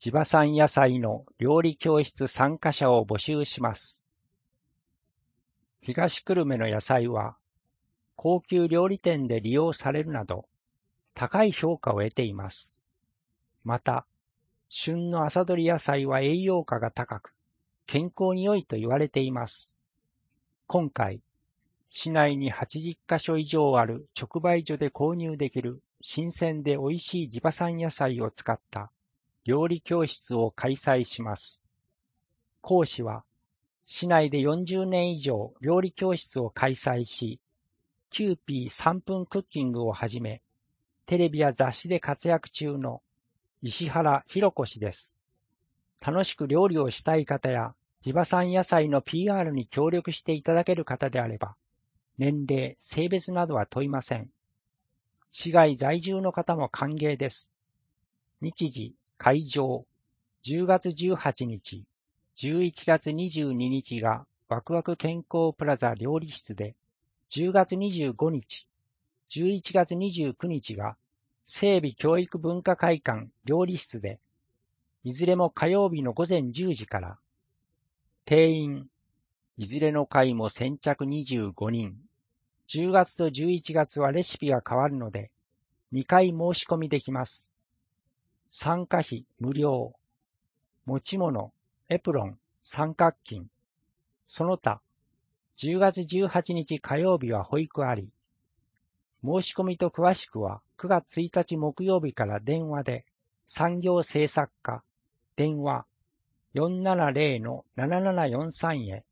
地場産野菜の料理教室参加者を募集します。東久留米の野菜は、高級料理店で利用されるなど、高い評価を得ています。また、旬の朝どり野菜は栄養価が高く、健康に良いと言われています。今回、市内に80カ所以上ある直売所で購入できる新鮮で美味しい地場産野菜を使った料理教室を開催します。講師は、市内で40年以上料理教室を開催し、キューピー3分クッキングをはじめ、テレビや雑誌で活躍中の石原博子氏です。楽しく料理をしたい方や、地場産野菜の PR に協力していただける方であれば、年齢、性別などは問いません。市外在住の方も歓迎です。日時、会場、10月18日、11月22日がワクワク健康プラザ料理室で、10月25日、11月29日が整備教育文化会館料理室で、いずれも火曜日の午前10時から、定員、いずれの回も先着25人。10月と11月はレシピが変わるので、2回申し込みできます。参加費無料。持ち物、エプロン、三角巾。その他、10月18日火曜日は保育あり。申し込みと詳しくは9月1日木曜日から電話で、産業政策課、電話 470-7743 へ